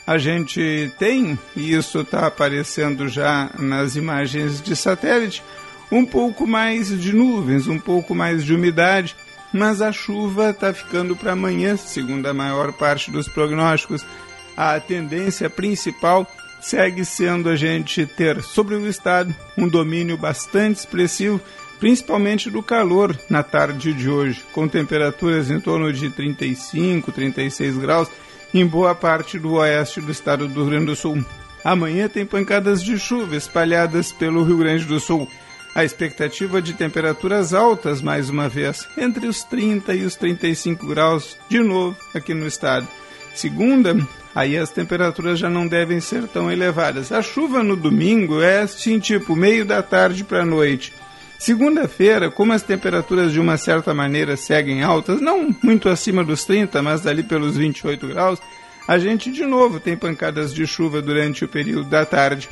a gente tem, e isso está aparecendo já nas imagens de satélite, um pouco mais de nuvens, um pouco mais de umidade, mas a chuva está ficando para amanhã, segundo a maior parte dos prognósticos. A tendência principal segue sendo a gente ter sobre o estado um domínio bastante expressivo, principalmente do calor na tarde de hoje, com temperaturas em torno de 35, 36 graus, em boa parte do oeste do estado do Rio Grande do Sul. Amanhã tem pancadas de chuva espalhadas pelo Rio Grande do Sul. A expectativa de temperaturas altas, mais uma vez, entre os 30 e os 35 graus, de novo, aqui no estado. Segunda, aí as temperaturas já não devem ser tão elevadas. A chuva no domingo é assim, tipo, meio da tarde para a noite. Segunda-feira, como as temperaturas de uma certa maneira seguem altas, não muito acima dos 30, mas dali pelos 28 graus, a gente de novo tem pancadas de chuva durante o período da tarde.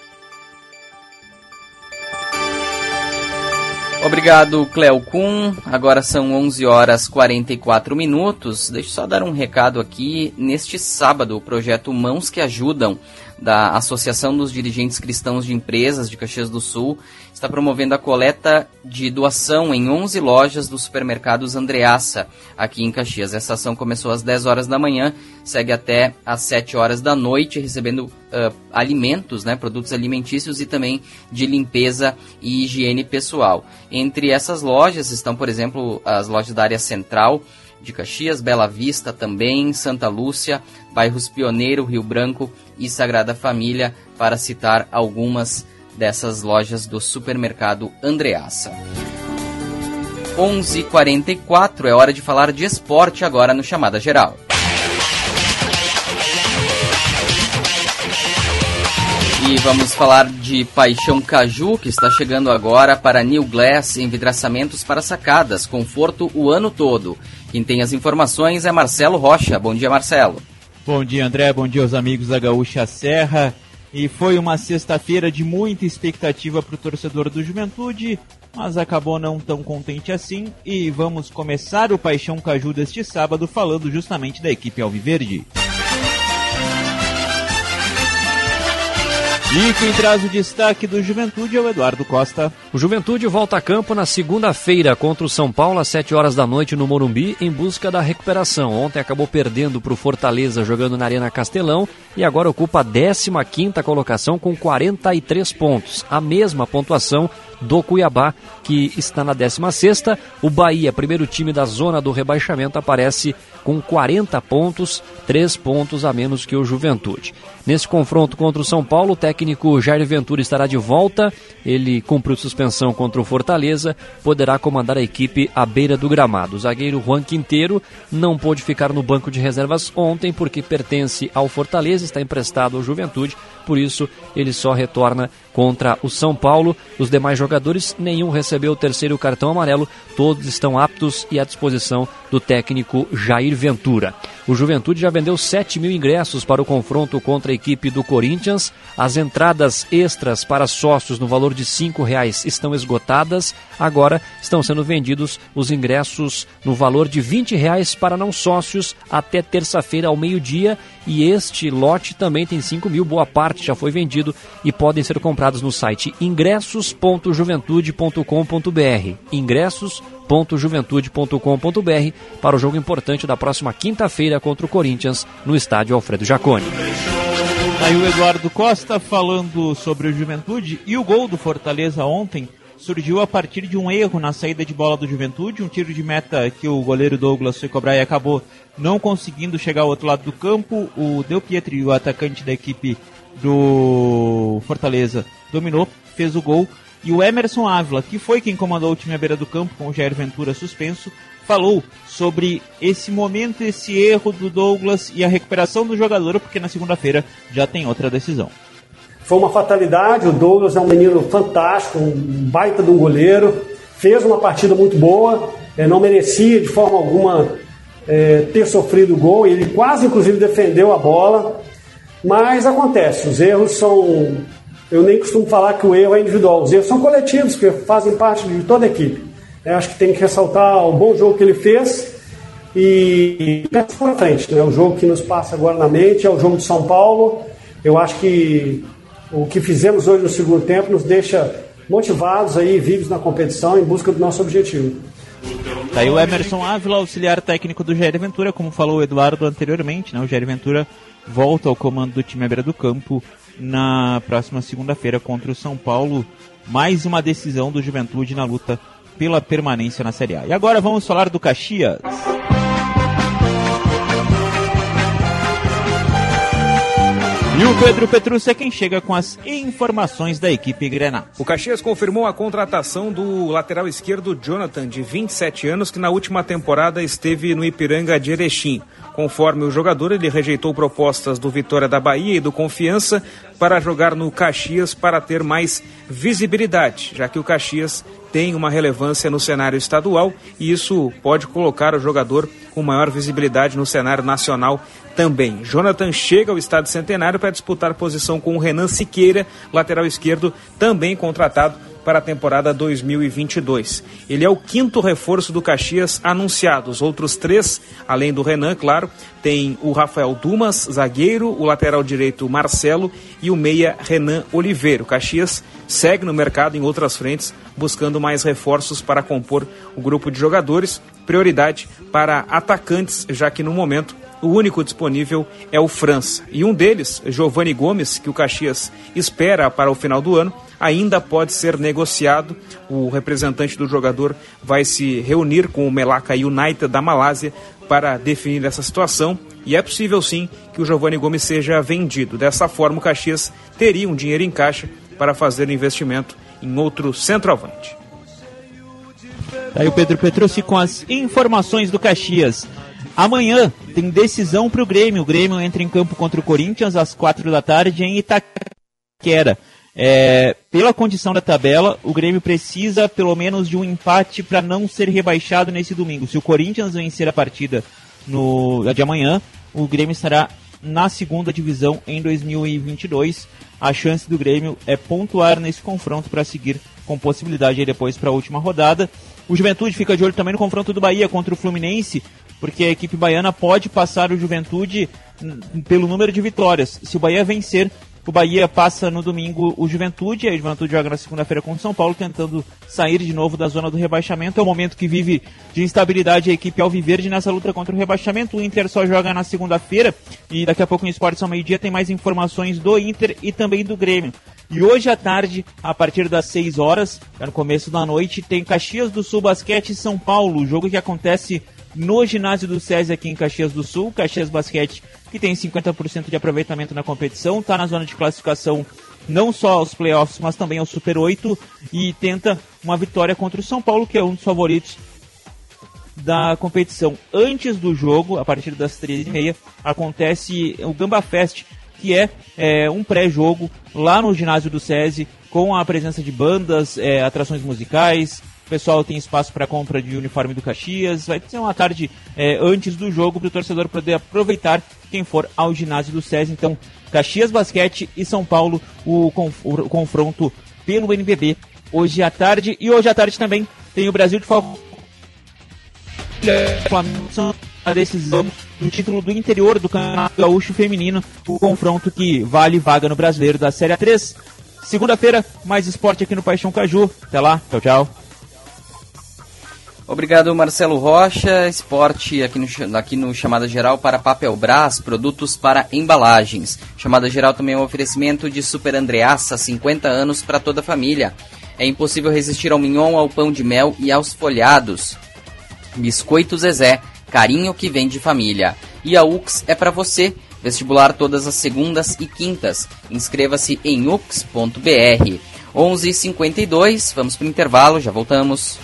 Obrigado, Cleo Kuhn. Agora são 11 horas 44 minutos. Deixa eu só dar um recado aqui. Neste sábado, o projeto Mãos que Ajudam, da Associação dos Dirigentes Cristãos de Empresas de Caxias do Sul, está promovendo a coleta de doação em 11 lojas dos supermercados Andreassa, aqui em Caxias. Essa ação começou às 10 horas da manhã, segue até às 7 horas da noite, recebendo alimentos, né, produtos alimentícios e também de limpeza e higiene pessoal. Entre essas lojas estão, por exemplo, as lojas da área central de Caxias, Bela Vista também, Santa Lúcia, bairros Pioneiro, Rio Branco e Sagrada Família, para citar algumas dessas lojas do supermercado Andreassa. 11h44, é hora de falar de esporte agora no Chamada Geral. E vamos falar de Paixão Caju, que está chegando agora para New Glass, envidraçamentos para sacadas, conforto o ano todo. Quem tem as informações é Marcelo Rocha. Bom dia, Marcelo. Bom dia, André. Bom dia aos amigos da Gaúcha Serra. E foi uma sexta-feira de muita expectativa para o torcedor do Juventude, mas acabou não tão contente assim. E vamos começar o Paixão Caju deste sábado falando justamente da equipe alviverde. E quem traz o destaque do Juventude é o Eduardo Costa. O Juventude volta a campo na segunda-feira contra o São Paulo às 7 horas da noite no Morumbi, em busca da recuperação. Ontem acabou perdendo para o Fortaleza jogando na Arena Castelão e agora ocupa a 15ª colocação com 43 pontos, a mesma pontuação do Cuiabá, que está na 16ª. O Bahia, primeiro time da zona do rebaixamento, aparece com 40 pontos, 3 pontos a menos que o Juventude. Nesse confronto contra o São Paulo, o técnico Jair Ventura estará de volta. Ele cumpriu suspensão contra o Fortaleza, poderá comandar a equipe à beira do gramado. O zagueiro Juan Quinteiro não pôde ficar no banco de reservas ontem porque pertence ao Fortaleza, está emprestado ao Juventude, por isso ele só retorna contra o São Paulo. Os demais jogadores, nenhum recebeu o terceiro cartão amarelo, todos estão aptos e à disposição do técnico Jair Ventura. O Juventude já vendeu 7.000 ingressos para o confronto contra a equipe do Corinthians. As entradas extras para sócios no valor de R$5 estão esgotadas. Agora estão sendo vendidos os ingressos no valor de R$20 para não sócios até terça-feira ao meio-dia. E este lote também tem 5.000, boa parte já foi vendido e podem ser comprados no site ingressos.juventude.com.br. ingressos.juventude.com.br para o jogo importante da próxima quinta-feira contra o Corinthians no estádio Alfredo Jaconi. Aí o Eduardo Costa falando sobre o Juventude, e o gol do Fortaleza ontem surgiu a partir de um erro na saída de bola do Juventude, um tiro de meta que o goleiro Douglas foi cobrar e acabou não conseguindo chegar ao outro lado do campo. O Del Pietri, o atacante da equipe do Fortaleza, dominou, fez o gol. E o Emerson Ávila, que foi quem comandou o time à beira do campo com o Jair Ventura suspenso, falou sobre esse momento, esse erro do Douglas e a recuperação do jogador, porque na segunda-feira já tem outra decisão. Foi uma fatalidade, o Douglas é um menino fantástico, um baita de um goleiro, fez uma partida muito boa, não merecia de forma alguma ter sofrido o gol, ele quase inclusive defendeu a bola, mas acontece, os erros são... Eu nem costumo falar que o erro é individual, os erros são coletivos, que fazem parte de toda a equipe. Eu acho que tem que ressaltar o bom jogo que ele fez e pensa para frente, né? O jogo que nos passa agora na mente é o jogo de São Paulo. Eu acho que o que fizemos hoje no segundo tempo nos deixa motivados aí, vivos na competição em busca do nosso objetivo. Tá aí o Emerson Ávila, auxiliar técnico do Jair Ventura, como falou o Eduardo anteriormente, né? O Jair Ventura volta ao comando do time à beira do campo na próxima segunda-feira contra o São Paulo. Mais uma decisão do Juventude na luta pela permanência na Série A. E agora vamos falar do Caxias. E o Pedro Petrucci é quem chega com as informações da equipe Grenal. O Caxias confirmou a contratação do lateral esquerdo Jonathan, de 27 anos, que na última temporada esteve no Ipiranga de Erechim. Conforme o jogador, ele rejeitou propostas do Vitória da Bahia e do Confiança para jogar no Caxias para ter mais visibilidade, já que o Caxias tem uma relevância no cenário estadual e isso pode colocar o jogador com maior visibilidade no cenário nacional também. Jonathan chega ao Estádio Centenário para disputar posição com o Renan Siqueira, lateral esquerdo, também contratado para a temporada 2022. Ele é o 5º reforço do Caxias anunciado. Os outros 3, além do Renan, claro, tem o Rafael Dumas, zagueiro, o lateral direito Marcelo e o meia Renan Oliveira. O Caxias segue no mercado em outras frentes, buscando mais reforços para compor o grupo de jogadores. Prioridade para atacantes, já que no momento o único disponível é o França. E um deles, Giovani Gomes, que o Caxias espera para o final do ano, ainda pode ser negociado. O representante do jogador vai se reunir com o Melaka United da Malásia para definir essa situação. E é possível sim que o Giovani Gomes seja vendido. Dessa forma, o Caxias teria um dinheiro em caixa para fazer o investimento em outro centroavante. Aí o Pedro Petrucci com as informações do Caxias. Amanhã tem decisão para o Grêmio. O Grêmio entra em campo contra o Corinthians às 4h em Itaquera. Pela condição da tabela, o Grêmio precisa pelo menos de um empate para não ser rebaixado nesse domingo. Se o Corinthians vencer a partida de amanhã, o Grêmio estará na segunda divisão em 2022. A chance do Grêmio é pontuar nesse confronto para seguir com possibilidade aí depois para a última rodada. O Juventude fica de olho também no confronto do Bahia contra o Fluminense, porque a equipe baiana pode passar o Juventude pelo número de vitórias. Se o Bahia vencer, o Bahia passa no domingo o Juventude, aí o Juventude joga na segunda-feira com o São Paulo, tentando sair de novo da zona do rebaixamento. É o momento que vive de instabilidade a equipe alviverde nessa luta contra o rebaixamento. O Inter só joga na segunda-feira e daqui a pouco no Esportes ao meio-dia tem mais informações do Inter e também do Grêmio. E hoje à tarde, a partir das 6h, no começo da noite, tem Caxias do Sul Basquete e São Paulo, o jogo que acontece no ginásio do SESI aqui em Caxias do Sul. Caxias Basquete, que tem 50% de aproveitamento na competição, está na zona de classificação não só aos playoffs, mas também ao Super 8, e tenta uma vitória contra o São Paulo, que é um dos favoritos da competição. Antes do jogo, a partir das 13h30, acontece o Gamba Fest, que é um pré-jogo lá no ginásio do SESI, com a presença de bandas, atrações musicais. O pessoal tem espaço para compra de uniforme do Caxias. Vai ser uma tarde antes do jogo para o torcedor poder aproveitar quem for ao ginásio do SESI. Então, Caxias Basquete e São Paulo, o confronto pelo NBB hoje à tarde. E hoje à tarde também tem o Brasil de Flamengo, a decisão do título do interior do Campeonato Gaúcho Feminino, o confronto que vale vaga no Brasileiro da Série A3. Segunda-feira, mais esporte aqui no Paixão Caju. Até lá, tchau, tchau. Obrigado, Marcelo Rocha. Esporte aqui no Chamada Geral para Papelbrás, produtos para embalagens. Chamada Geral também é um oferecimento de Super Andreassa, 50 anos para toda a família. É impossível resistir ao mignon, ao pão de mel e aos folhados. Biscoito Zezé, carinho que vem de família. E a UX é para você. Vestibular todas as segundas e quintas. Inscreva-se em ux.br. 11h52, vamos para o intervalo, já voltamos.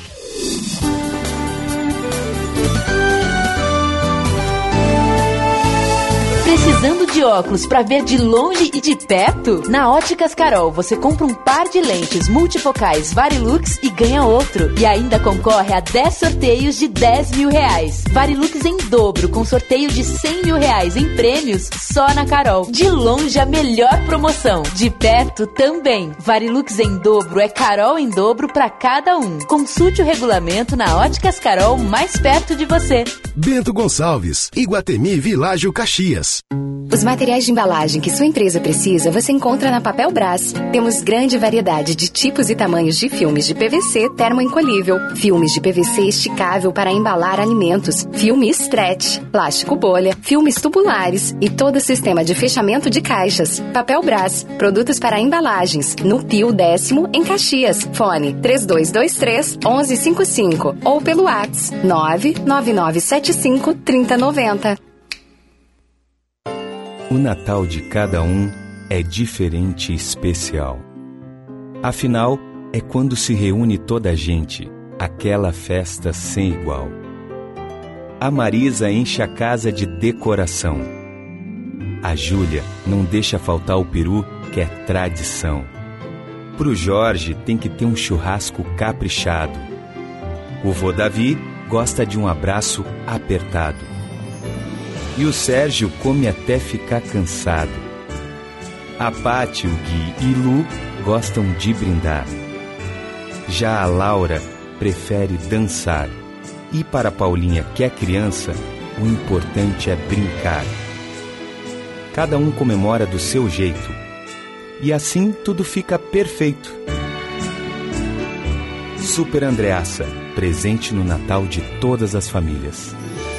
Precisando de óculos para ver de longe e de perto? Na Óticas Carol, você compra um par de lentes multifocais Varilux e ganha outro. E ainda concorre a 10 sorteios de 10 mil reais. Varilux em dobro, com sorteio de 100 mil reais em prêmios, só na Carol. De longe, a melhor promoção. De perto, também. Varilux em dobro é Carol em dobro para cada um. Consulte o regulamento na Óticas Carol, mais perto de você. Bento Gonçalves, Iguatemi Világio Caxias. Os materiais de embalagem que sua empresa precisa, você encontra na Papel Brás. Temos grande variedade de tipos e tamanhos de filmes de PVC termoencolhível, filmes de PVC esticável para embalar alimentos, filme stretch, plástico bolha, filmes tubulares e todo o sistema de fechamento de caixas. Papel Brás, produtos para embalagens, no Pio 10º, em Caxias. Fone 3223-1155 ou pelo WhatsApp 99975-3090. O Natal de cada um é diferente e especial. Afinal, é quando se reúne toda a gente, aquela festa sem igual. A Marisa enche a casa de decoração. A Júlia não deixa faltar o peru, que é tradição. Pro Jorge tem que ter um churrasco caprichado. O vô Davi gosta de um abraço apertado. E o Sérgio come até ficar cansado. A Paty, o Gui e Lu gostam de brindar. Já a Laura prefere dançar. E para a Paulinha, que é criança, o importante é brincar. Cada um comemora do seu jeito. E assim tudo fica perfeito. Super Andreassa, presente no Natal de todas as famílias.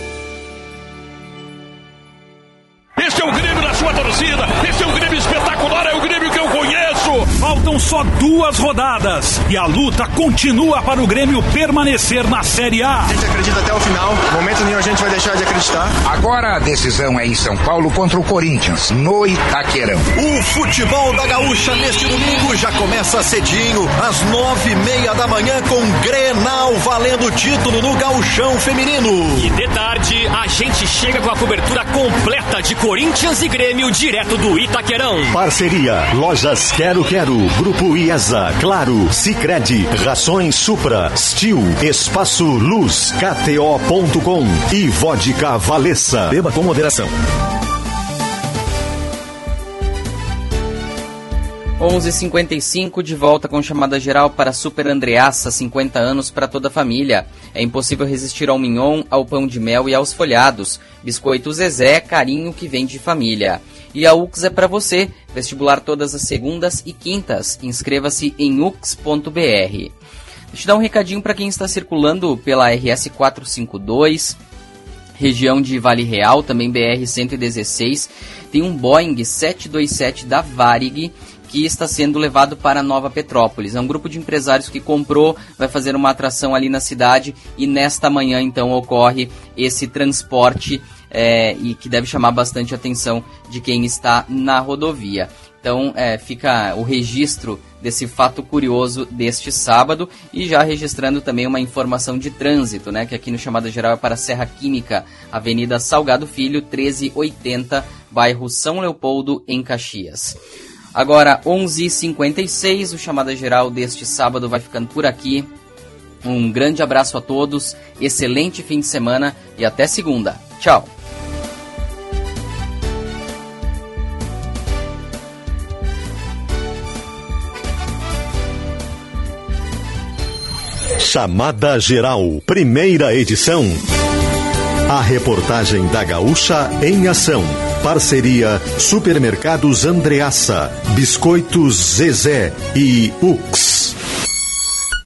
Este é o Grêmio da sua torcida, este é o Grêmio espetacular, é o Grêmio que eu conheço. Faltam só 2 rodadas e a luta continua para o Grêmio permanecer na Série A. A gente acredita até o final, momento nenhum a gente vai deixar de acreditar. Agora a decisão é em São Paulo contra o Corinthians, no Itaquerão. O futebol da Gaúcha neste domingo já começa cedinho, às 9:30 da manhã, com Grenal valendo título no Gauchão Feminino. E de tarde, a gente chega com a cobertura completa de Corinthians e Grêmio direto do Itaquerão. Parceria, Lojas Quero Quero, Grupo IESA, Claro, Sicredi, Rações Supra, Stil, Espaço Luz, KTO.com e Vodka Valessa. Beba com moderação. 11h55, de volta com chamada geral para Super Andreassa, 50 anos para toda a família. É impossível resistir ao mignon, ao pão de mel e aos folhados. Biscoito Zezé, carinho que vem de família. E a UX é para você. Vestibular todas as segundas e quintas. Inscreva-se em ux.br. Deixa eu dar um recadinho para quem está circulando pela RS 452, região de Vale Real, também BR 116. Tem um Boeing 727 da Varig que está sendo levado para Nova Petrópolis. É um grupo de empresários que comprou, vai fazer uma atração ali na cidade e nesta manhã então ocorre esse transporte e que deve chamar bastante a atenção de quem está na rodovia. Então fica o registro desse fato curioso deste sábado e já registrando também uma informação de trânsito, né, que aqui no Chamada Geral é para Serra Química, Avenida Salgado Filho, 1380, bairro São Leopoldo, em Caxias. Agora, 11h56, o Chamada Geral deste sábado vai ficando por aqui. Um grande abraço a todos, excelente fim de semana e até segunda. Tchau! Chamada Geral, primeira edição. A reportagem da Gaúcha em ação. Parceria Supermercados Andreassa, Biscoitos Zezé e UX.